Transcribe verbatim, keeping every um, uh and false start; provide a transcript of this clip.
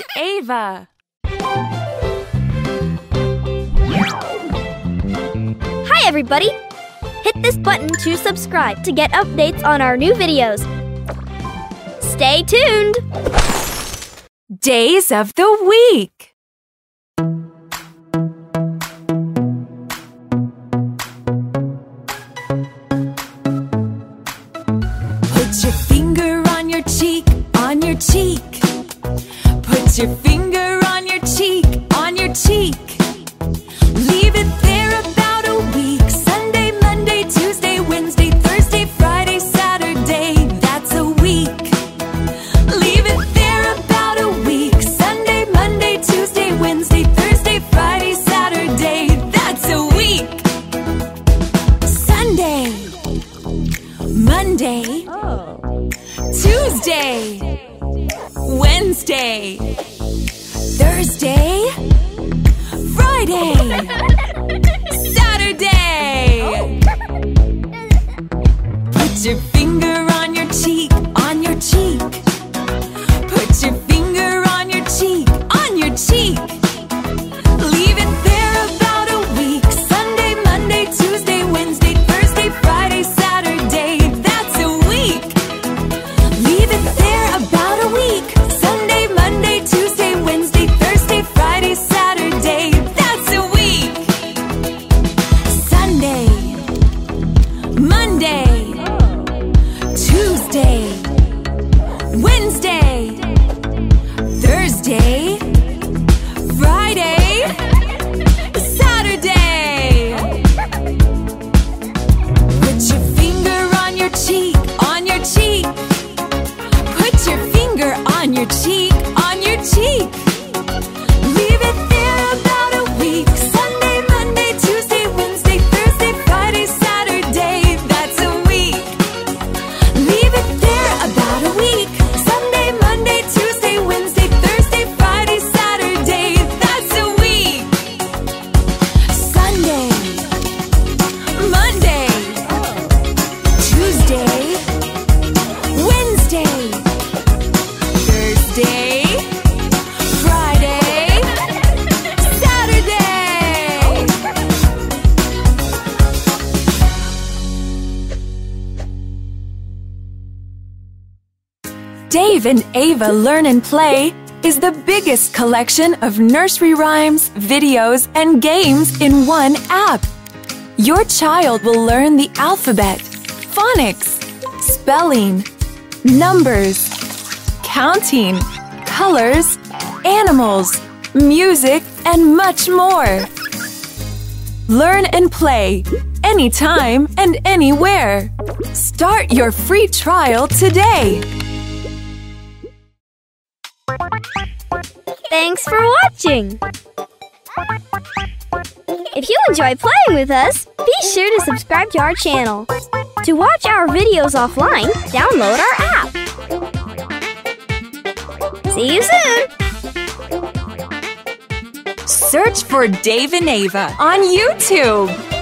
Ava. Hi everybody! Hit this button to subscribe to get updates on our new videos. Stay tuned! Days of the week. Put your finger on your cheek, on your cheek. Put your finger on your cheek, on your cheek. Leave it there about a week. Sunday, Monday, Tuesday, Wednesday, Thursday, Friday, Saturday. That's a week. Leave it there about a week. Sunday, Monday, Tuesday, Wednesday, Thursday, Friday, Saturday. That's a week. Sunday, Monday, Tuesday, Wednesday, Thursday, Friday, Saturday. Put your finger on your cheek, on your cheek. Put your finger on your cheek, on your cheek. Leave it there about a week. Sunday, Monday, Tuesday, Wednesday, Thursday, Friday, Saturday. That's a week. Leave it there about a week. Sunday, Monday, Tuesday, Wednesday, Thursday, Friday, Saturday. That's a week. Sunday, Monday, Tuesday, Wednesday, Thursday, Friday, Saturday. Put your finger on your cheek, on your cheek. Put your finger on your cheek, on your cheek. Leave it there about a week. Sunday, Monday, Tuesday, Wednesday, Thursday, Friday, Saturday. That's a week. Leave it there about a week. Sunday, Monday, Tuesday, Wednesday, Thursday, Friday, Saturday. That's a week. Sunday, Monday, Tuesday, Wednesday, Thursday, Friday, Saturday. Dave and Ava Learn and Play is the biggest collection of nursery rhymes, videos, and games in one app. Your child will learn the alphabet, phonics, spelling, numbers, counting, colors, animals, music, and much more. Learn and play anytime and anywhere. Start your free trial today. Thanks for watching! If you enjoy playing with us, be sure to subscribe to our channel. To watch our videos offline, download our app. See you soon! Search for Dave and Ava on YouTube.